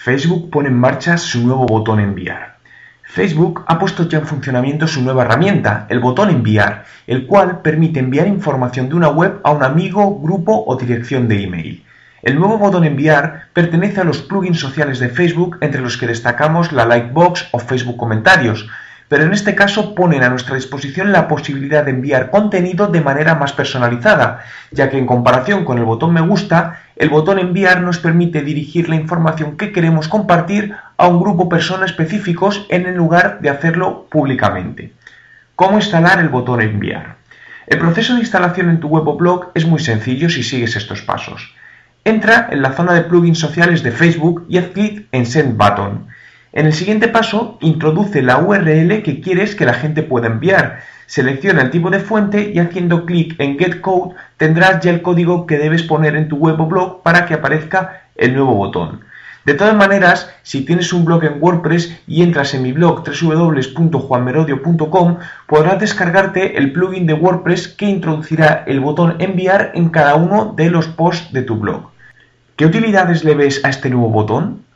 Facebook pone en marcha su nuevo botón enviar. Facebook ha puesto ya en funcionamiento su nueva herramienta, el botón enviar, el cual permite enviar información de una web a un amigo, grupo o dirección de email. El nuevo botón enviar pertenece a los plugins sociales de Facebook, entre los que destacamos la Likebox o Facebook Comentarios, pero en este caso ponen a nuestra disposición la posibilidad de enviar contenido de manera más personalizada, ya que en comparación con el botón me gusta, el botón enviar nos permite dirigir la información que queremos compartir a un grupo de personas específicos en lugar de hacerlo públicamente. ¿Cómo instalar el botón enviar? El proceso de instalación en tu web o blog es muy sencillo si sigues estos pasos. Entra en la zona de plugins sociales de Facebook y haz clic en Send Button. En el siguiente paso, introduce la URL que quieres que la gente pueda enviar. Selecciona el tipo de fuente y haciendo clic en Get Code tendrás ya el código que debes poner en tu web o blog para que aparezca el nuevo botón. De todas maneras, si tienes un blog en WordPress y entras en mi blog www.juanmerodio.com, podrás descargarte el plugin de WordPress que introducirá el botón enviar en cada uno de los posts de tu blog. ¿Qué utilidades le ves a este nuevo botón?